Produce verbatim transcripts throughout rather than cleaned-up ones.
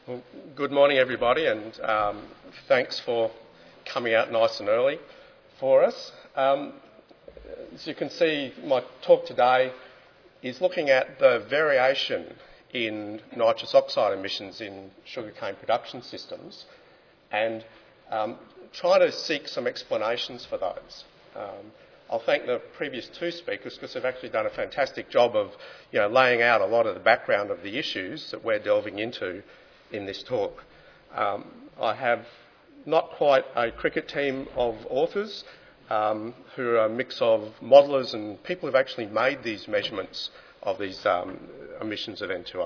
Well, good morning, everybody, and um, thanks for coming out nice and early for us. Um, as you can see, my talk today is looking at the variation in nitrous oxide emissions in sugarcane production systems and um, trying to seek some explanations for those. Um, I'll thank the previous two speakers because they've actually done a fantastic job of you know, laying out a lot of the background of the issues that we're delving into in this talk. Um, I have not quite a cricket team of authors um, who are a mix of modellers and people who've actually made these measurements of these um, emissions of N two O.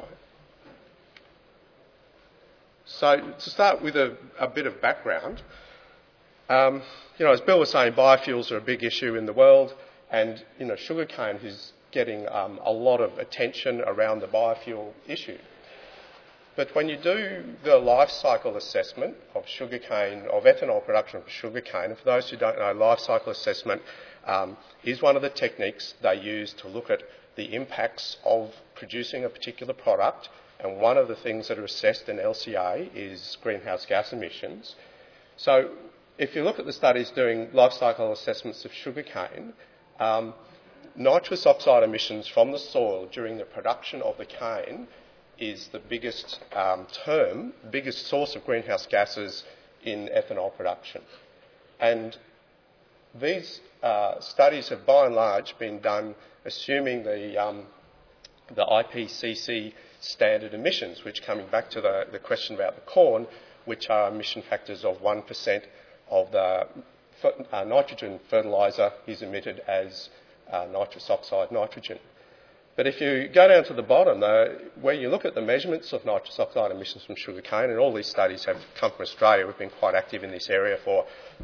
So to start with a, a bit of background, um, you know, as Bill was saying, biofuels are a big issue in the world, and you know, sugarcane is getting um, a lot of attention around the biofuel issue. But when you do the life cycle assessment of sugarcane, of ethanol production from sugarcane, and for those who don't know, life cycle assessment um, is one of the techniques they use to look at the impacts of producing a particular product, and one of the things that are assessed in L C A is greenhouse gas emissions. So if you look at the studies doing life cycle assessments of sugarcane, um, nitrous oxide emissions from the soil during the production of the cane is the biggest um, term, biggest source of greenhouse gases in ethanol production. And these uh, studies have by and large been done assuming the, um, the I P C C standard emissions, which, coming back to the, the question about the corn, which are emission factors of one percent of the uh, nitrogen fertiliser is emitted as uh, nitrous oxide nitrogen. But if you go down to the bottom, though, where you look at the measurements of nitrous oxide emissions from sugarcane, and all these studies have come from Australia, we've been quite active in this area for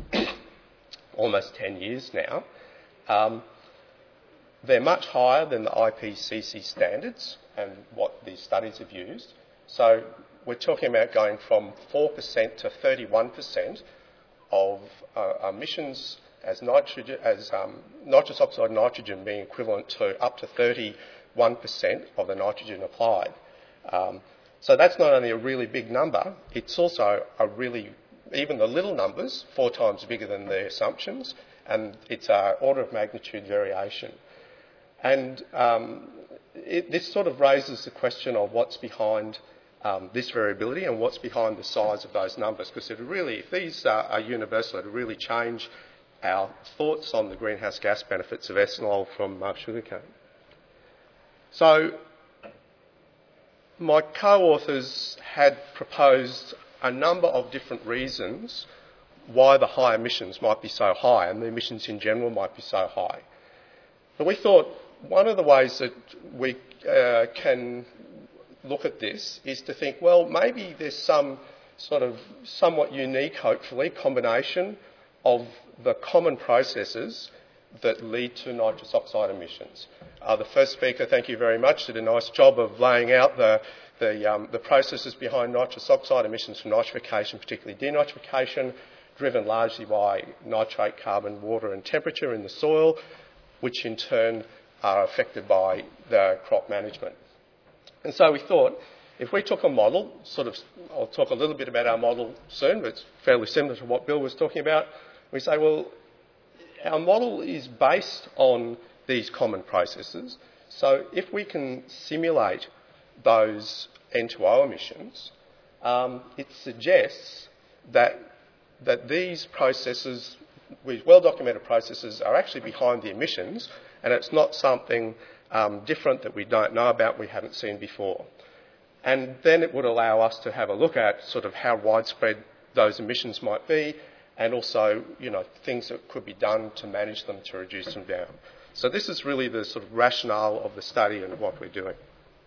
almost ten years now, um, they're much higher than the I P C C standards and what these studies have used. So we're talking about going from four percent to thirty-one percent of uh, emissions as, nitrogen, as um, nitrous oxide nitrogen being equivalent to up to thirty-one percent of the nitrogen applied. Um, so that's not only a really big number, it's also a really, even the little numbers, four times bigger than the assumptions, and it's an order of magnitude variation. And um, it, this sort of raises the question of what's behind um, this variability and what's behind the size of those numbers, because it really, if these uh, are universal, it would really change our thoughts on the greenhouse gas benefits of ethanol from uh, sugarcane. So my co-authors had proposed a number of different reasons why the high emissions might be so high and the emissions in general might be so high. But we thought one of the ways that we uh, can look at this is to think, well, maybe there's some sort of somewhat unique, hopefully, combination of the common processes that lead to nitrous oxide emissions. Uh, the first speaker, thank you very much, did a nice job of laying out the, the, um, the processes behind nitrous oxide emissions from nitrification, particularly denitrification, driven largely by nitrate, carbon, water and temperature in the soil, which in turn are affected by the crop management. And so we thought, if we took a model, sort of, I'll talk a little bit about our model soon, but it's fairly similar to what Bill was talking about. We say, well, our model is based on these common processes. So if we can simulate those N two O emissions, um, it suggests that, that these processes, these well-documented processes, are actually behind the emissions, and it's not something um, different that we don't know about, we haven't seen before. And then it would allow us to have a look at sort of how widespread those emissions might be, and also, you know, things that could be done to manage them, to reduce them down. So this is really the sort of rationale of the study and what we're doing.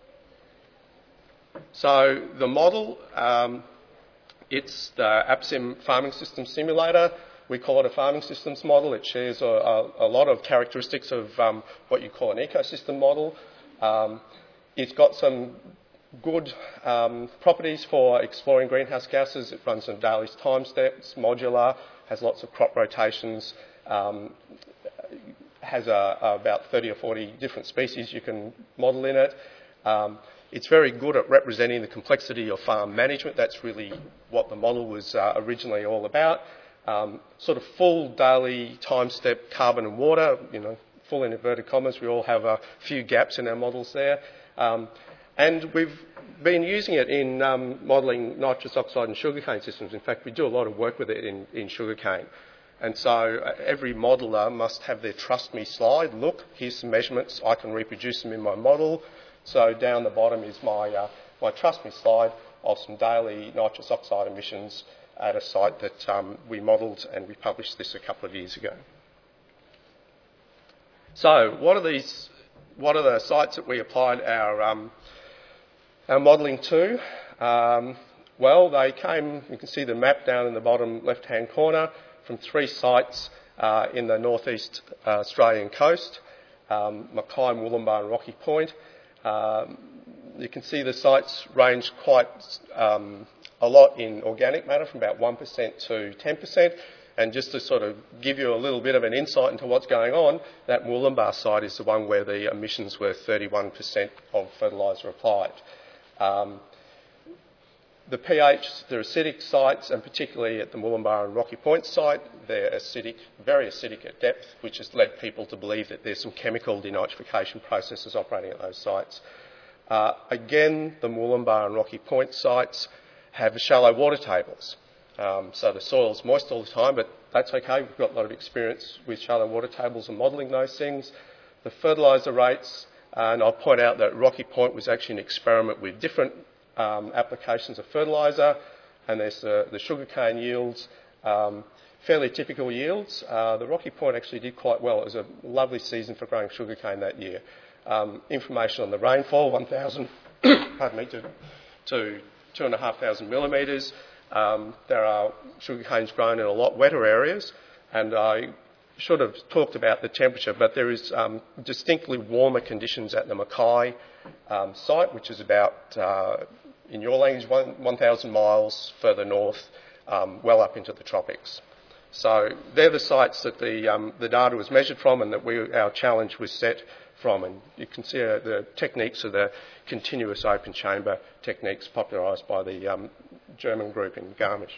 So the model, um, it's the AppSim Farming System Simulator. We call it a farming systems model. It shares a, a, a lot of characteristics of um, what you call an ecosystem model. Um, it's got some good um, properties for exploring greenhouse gases. It runs on daily time steps, modular, has lots of crop rotations, um, has a, a about thirty or forty different species you can model in it. Um, It's very good at representing the complexity of farm management. That's really what the model was uh, originally all about. Um, sort of full daily time step carbon and water, you know, full in inverted commas. We all have a few gaps in our models there. Um, and we've been using it in um, modelling nitrous oxide and sugarcane systems. In fact, we do a lot of work with it in, in sugarcane. And so uh, every modeller must have their trust me slide. Look, here's some measurements. I can reproduce them in my model. So down the bottom is my, uh, my trust me slide of some daily nitrous oxide emissions at a site that um, we modelled, and we published this a couple of years ago. So what are these? What are the sites that we applied our um, our modelling to? Um, well, they came. You can see the map down in the bottom left-hand corner from three sites uh, in the northeast uh, Australian coast: um, Mackay, Wollumbar, and Rocky Point. Um, you can see the sites range quite um, a lot in organic matter, from about one percent to ten percent. And just to sort of give you a little bit of an insight into what's going on, that Wollumbar site is the one where the emissions were thirty-one percent of fertiliser applied. Um, the pH, they're acidic sites, and particularly at the Wollumbar and Rocky Point site, they're acidic, very acidic at depth, which has led people to believe that there's some chemical denitrification processes operating at those sites. Uh, again, the Wollumbar and Rocky Point sites have shallow water tables. Um, so the soil's moist all the time, but that's okay. We've got a lot of experience with shallow water tables and modelling those things. The fertiliser rates, uh, and I'll point out that Rocky Point was actually an experiment with different um, applications of fertiliser, and there's the, the sugarcane yields, um, fairly typical yields. Uh, the Rocky Point actually did quite well. It was a lovely season for growing sugarcane that year. Um, information on the rainfall, one thousand, pardon me, to, to two and a half thousand millimetres. Um, there are sugarcanes grown in a lot wetter areas, and I should have talked about the temperature, but there is um, distinctly warmer conditions at the Mackay um, site, which is about, uh, in your language, one thousand miles further north, um, well up into the tropics. So they're the sites that the, um, the data was measured from, and that we, our challenge was set from. And you can see uh, the techniques of the continuous open chamber techniques popularised by the um, German group in Garmisch.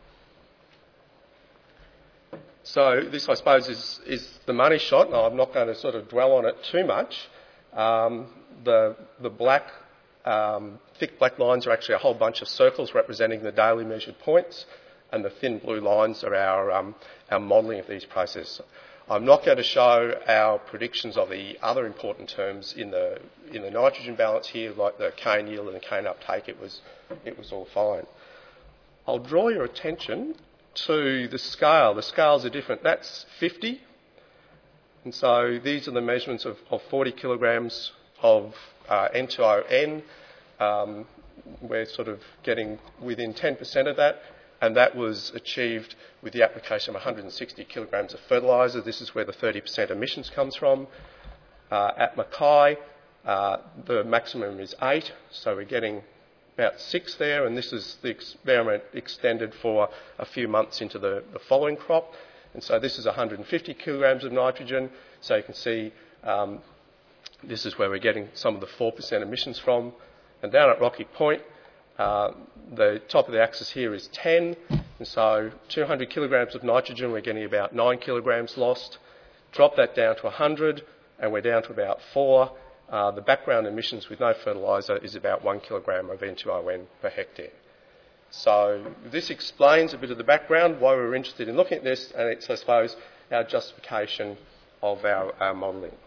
So this, I suppose, is, is the money shot. Now, I'm not going to sort of dwell on it too much. Um, the, the black, um, thick black lines are actually a whole bunch of circles representing the daily measured points, and the thin blue lines are our, um, our modelling of these processes. I'm not going to show our predictions of the other important terms in the, in the nitrogen balance here, like the cane yield and the cane uptake. It was, it was all fine. I'll draw your attention to the scale. The scales are different. That's fifty. And so these are the measurements of, of forty kilograms of uh, N two O N. Um, we're sort of getting within ten percent of that. And that was achieved with the application of one hundred sixty kilograms of fertiliser. This is where the thirty percent emissions comes from. Uh, at Mackay, uh, the maximum is eight, so we're getting about six there, and this is the experiment extended for a few months into the, the following crop. And so this is one hundred fifty kilograms of nitrogen. So you can see um, this is where we're getting some of the four percent emissions from. And down at Rocky Point, uh, the top of the axis here is ten. And so two hundred kilograms of nitrogen, we're getting about nine kilograms lost. Drop that down to one hundred, and we're down to about four. Uh, the background emissions with no fertiliser is about one kilogram of N two O N per hectare. So this explains a bit of the background, why we were interested in looking at this, and it's, I suppose, our justification of our, our modelling.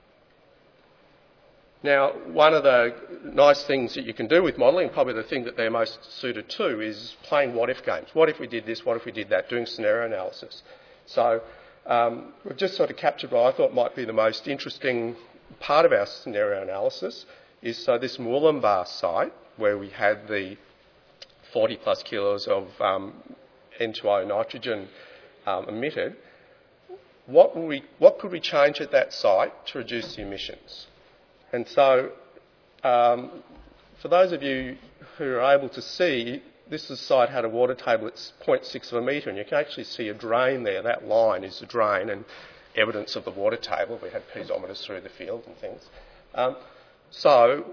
Now, one of the nice things that you can do with modelling, probably the thing that they're most suited to, is playing what-if games. What if we did this? What if we did that? Doing scenario analysis. So um, we've just sort of captured what I thought might be the most interesting part of our scenario analysis is so this Wollumbar site, where we had the forty plus kilos of um, N two O nitrogen um, emitted, what, would we, what could we change at that site to reduce the emissions? And so, um, for those of you who are able to see, this site had a water table at zero point six of a metre, and you can actually see a drain there. That line is the drain, and evidence of the water table. We had piezometers through the field and things. Um, so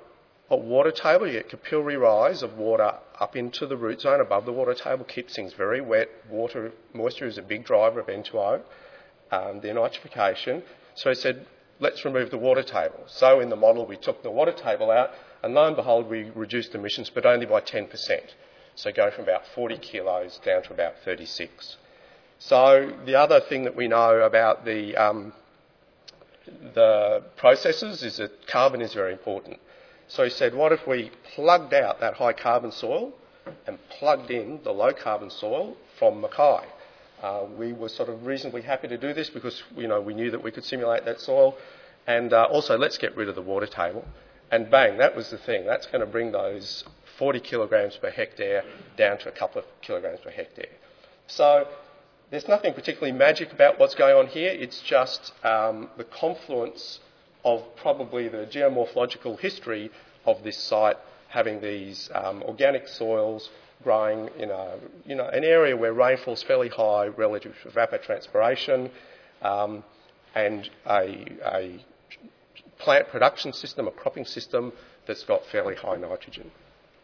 hot water table, you get capillary rise of water up into the root zone above the water table, keeps things very wet. Water moisture is a big driver of N two O, um, their nitrification. So he said, let's remove the water table. So in the model, we took the water table out, and lo and behold, we reduced emissions, but only by ten percent. So go from about forty kilos down to about thirty-six. So the other thing that we know about the, um, the processes is that carbon is very important. So he said, what if we plugged out that high carbon soil and plugged in the low carbon soil from Mackay? Uh, we were sort of reasonably happy to do this because, you know, we knew that we could simulate that soil. And uh, also, let's get rid of the water table. And bang, that was the thing. That's going to bring those forty kilograms per hectare down to a couple of kilograms per hectare. So there's nothing particularly magic about what's going on here. It's just um, the confluence of probably the geomorphological history of this site, having these um, organic soils growing in a, you know, an area where rainfall's fairly high relative to evapotranspiration, um, and a, a plant production system, a cropping system that's got fairly high nitrogen.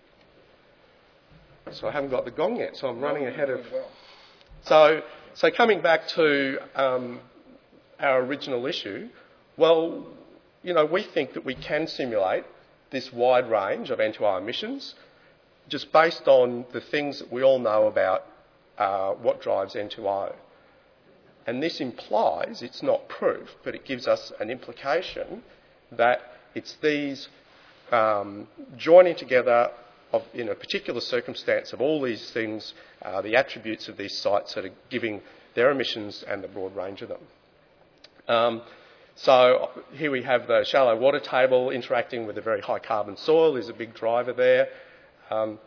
So I haven't got the gong yet, so I'm running ahead of... So, so coming back to um, our original issue, well, you know, we think that we can simulate this wide range of N two O emissions just based on the things that we all know about uh, what drives N two O. And this implies, it's not proof, but it gives us an implication that it's these um, joining together of, in a particular circumstance of all these things, uh, the attributes of these sites that are giving their emissions and the broad range of them. Um, so here we have the shallow water table interacting with a very high carbon soil is a big driver there. Um,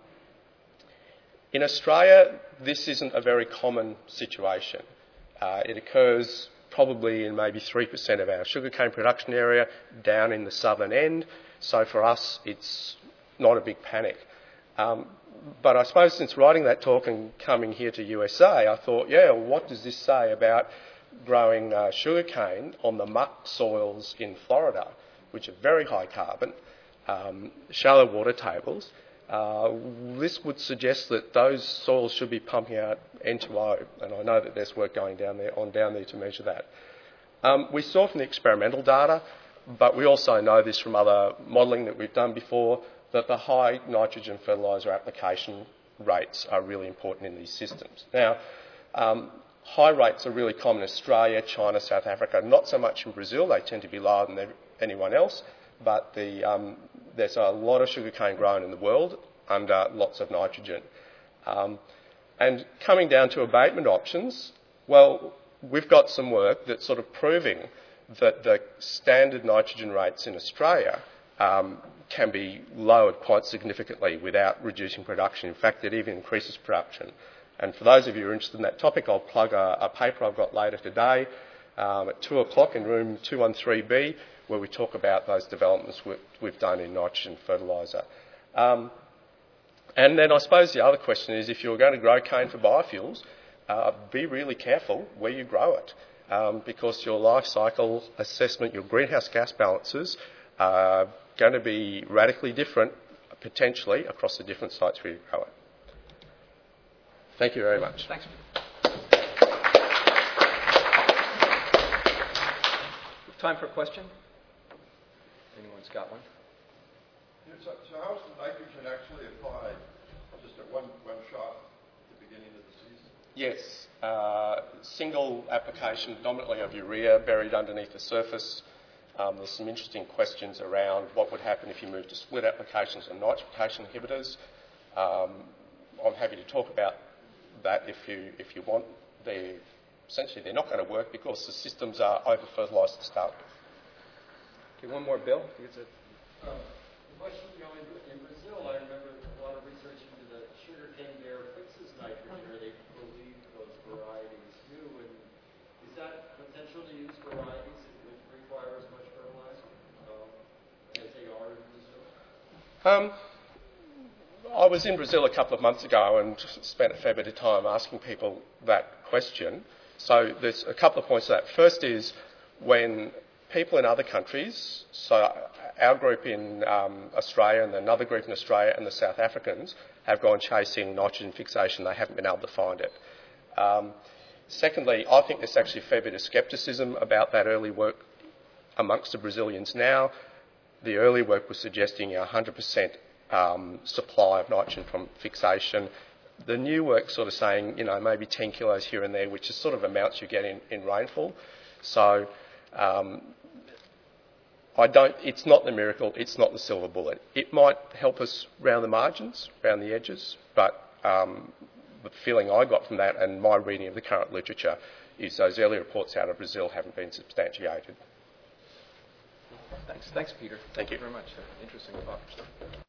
in Australia, this isn't a very common situation. Uh, it occurs probably in maybe three percent of our sugarcane production area down in the southern end. So for us, it's not a big panic. Um, but I suppose since writing that talk and coming here to U S A, I thought, yeah, well, what does this say about growing uh, sugarcane on the muck soils in Florida, which are very high carbon, um, shallow water tables? Uh, this would suggest that those soils should be pumping out N two O, and I know that there's work going down there, on down there to measure that. Um, we saw from the experimental data, but we also know this from other modelling that we've done before, that the high nitrogen fertiliser application rates are really important in these systems. Now, um, high rates are really common in Australia, China, South Africa, not so much in Brazil. They tend to be lower than anyone else, but the, um, there's a lot of sugarcane grown in the world under lots of nitrogen. Um, and coming down to abatement options, well, we've got some work that's sort of proving that the standard nitrogen rates in Australia um, can be lowered quite significantly without reducing production. In fact, it even increases production. And for those of you who are interested in that topic, I'll plug a, a paper I've got later today um, at two o'clock in room two one three B, where we talk about those developments we, we've done in nitrogen fertiliser. Um, and then I suppose the other question is, if you're going to grow cane for biofuels, uh, be really careful where you grow it, um, because your life cycle assessment, your greenhouse gas balances are going to be radically different, potentially, across the different sites where you grow it. Thank you very much. Thanks. Time for a question? Anyone's got one? Yeah, so, so how is the nitrogen actually applied? Just at one, one shot at the beginning of the season? Yes. Uh, single application, predominantly of urea buried underneath the surface. Um, there's some interesting questions around what would happen if you moved to split applications and nitrification inhibitors. Um, I'm happy to talk about that if you if you want. They essentially they're not going to work because the systems are over fertilised to start with. Okay, one more, Bill. I think it's a Uh, the question, you know, in, in Brazil, I remember a lot of research into the sugarcane there fixes nitrogen, or they believe those varieties do. And is that potential to use varieties that require as much fertilizer um, as they are in Brazil? Um, I was in Brazil a couple of months ago and spent a fair bit of time asking people that question. So there's a couple of points to that. First is when people in other countries, so our group in um, Australia and another group in Australia and the South Africans have gone chasing nitrogen fixation. They haven't been able to find it. Um, secondly, I think there's actually a fair bit of scepticism about that early work amongst the Brazilians now. The early work was suggesting a one hundred percent um, supply of nitrogen from fixation. The new work sort of saying, you know, maybe ten kilos here and there, which is sort of amounts you get in, in rainfall. So um, I don't, it's not the miracle, it's not the silver bullet. It might help us round the margins, round the edges, but um, the feeling I got from that and my reading of the current literature is those early reports out of Brazil haven't been substantiated. Thanks. Thanks, Peter. Thank you. Very much. Uh, interesting talk.